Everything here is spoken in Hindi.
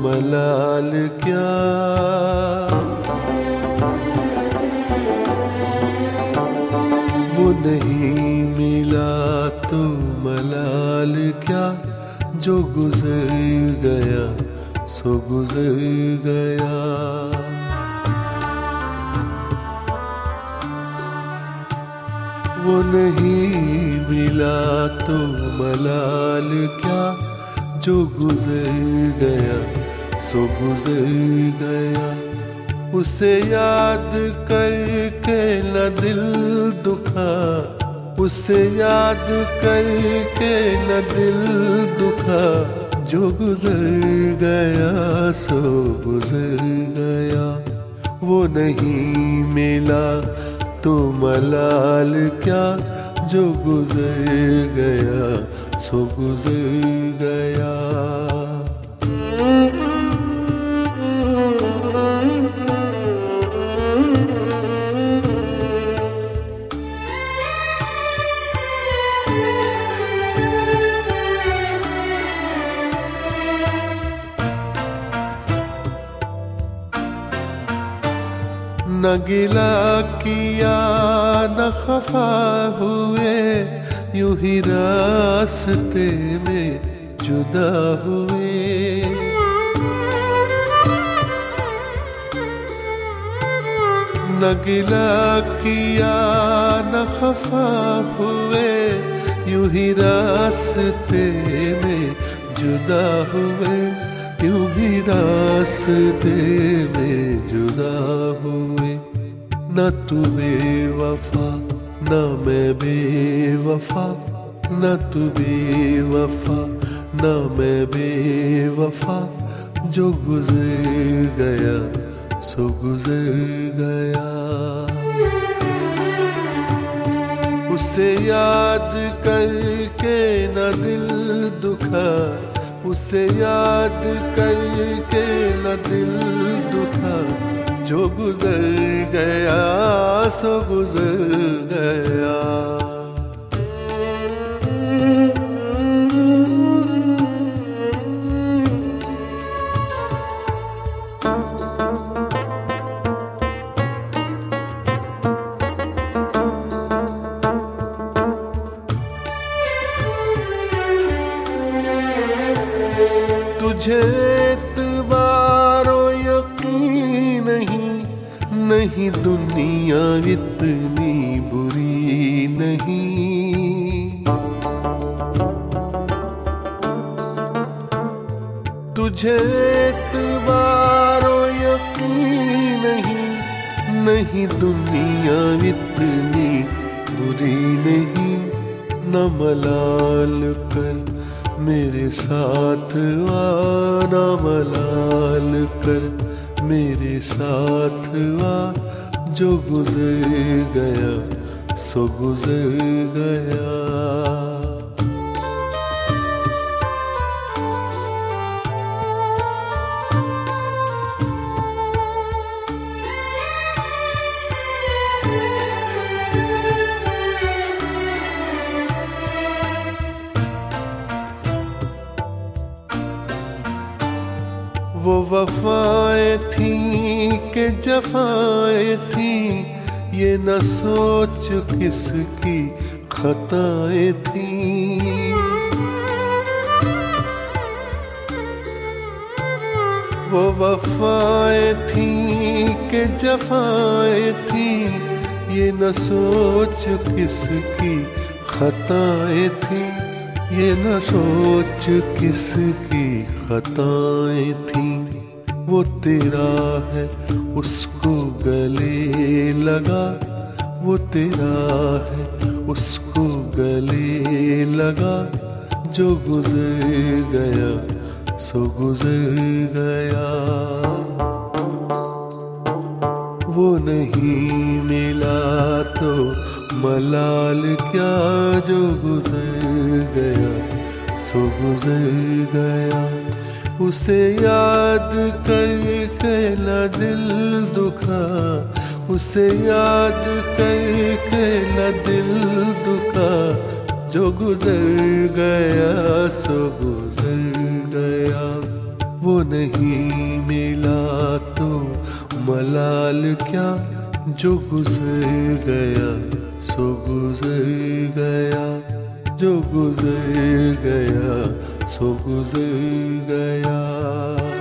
मलाल क्या। वो नहीं मिला तो मलाल क्या, जो गुजर गया सो गुजर गया। वो नहीं मिला तो मलाल क्या, जो गुजर गया सो गुजर गया। उसे याद करके न दिल दुखा, उसे याद करके न दिल दुखा, जो गुजर गया सो गुजर गया। वो नहीं मिला तो मलाल क्या, जो गुजर गया सो गुजर गया। न गिला किया न खफा हुए, यूं ही रास्ते में जुदा हुए। न गिला किया न खफा हुए, यूं ही रास्ते में जुदा हुए। यूं ही रास्ते में जुदा हुए। न तू बेवफा न मैं बेवफा, न तू बेवफा न मैं बेवफा, जो गुजर गया सो गुजर गया। उसे याद करके न दिल दुखा, उसे याद करके न दिल दुखा, जो गुजर गया सो गुजर गया। तुझे एतबारो यकीन नहीं, नहीं दुनिया इतनी बुरी नहीं। तुझे एतबारो यकीन नहीं, नहीं दुनिया इतनी बुरी नहीं। न मलाल कर मेरे साथ आ, न मलाल कर मेरे साथ आ, जो गुजर गया सो गुजर गया। वो वफाएं थी कि जफाएं थी, ये न सोच किसकी खताएं थी। वो वफाएं थी कि जफाएं थी, ये न सोच किसकी खताएं थी। ये न सोच किसकी खताएं थी। वो तेरा है उसको गले लगा, वो तेरा है उसको गले लगा, जो गुजर गया सो गुजर गया। वो नहीं मिला तो मलाल क्या, जो गुजर गया सो गुजर गया। उसे याद करके न दिल दुखा, उसे याद करके न दिल दुखा, जो गुजर गया सो गुजर गया। वो नहीं मिला तो मलाल क्या, जो गुजर गया सो गुजर गया, जो गुजर गया सो गुजर गया।